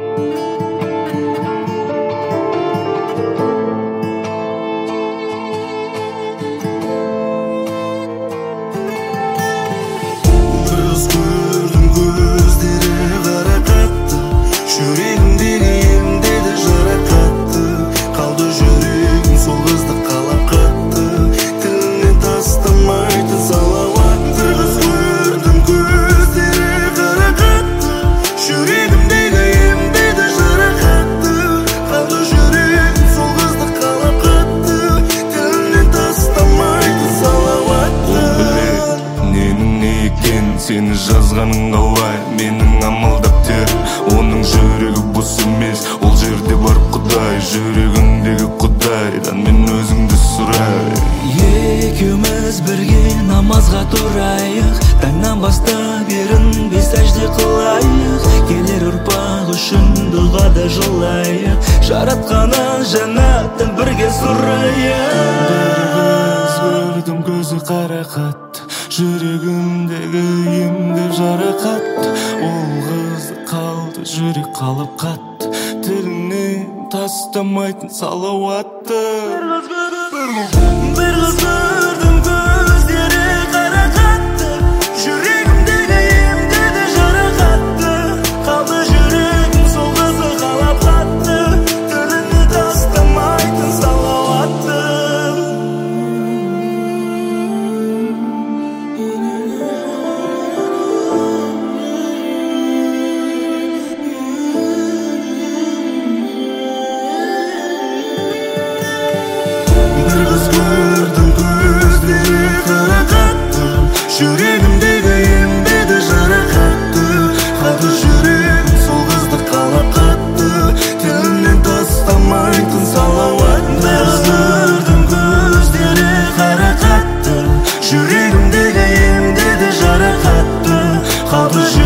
Сені жазғаның қалай, менің амалдап тер. Оның жүрегі бос емес, ол жерде бар Құдай. Жүрегіңдегі Құдайдан мен өзіңді сұрай. Екеуміз бірге намазға тұрайық, таңнан бастап ерінбей сәжде қылайық. Келер ұрпақ үшін дұғада жылайық, жаратқаннан жәннатын бірге сұрайық. Бір қыз көрдім, көзі қарақат, жүрегімдегі емді жарақат. Ол қызды қалды, жүрек қалып қатты, тілінен тастамайтын салауатты. Бір қыз көрдім, көздері қарақатты, жүрегімдегі емді де жарақатты. Қалды жүрегім сол қызды қалап қатты, тілінен тастамайтын салауатты. Бір қыз көрдім, көздері қарақатты, жүрегімдегі емдеді жарақатты. Қалды жүрегім сол қызды қалап қатты, тілімнен тастамайтын салауатты. Бір қыз көрдім, көздері қарақатты, жүрегімдегі емдеді жарақатты. Қалды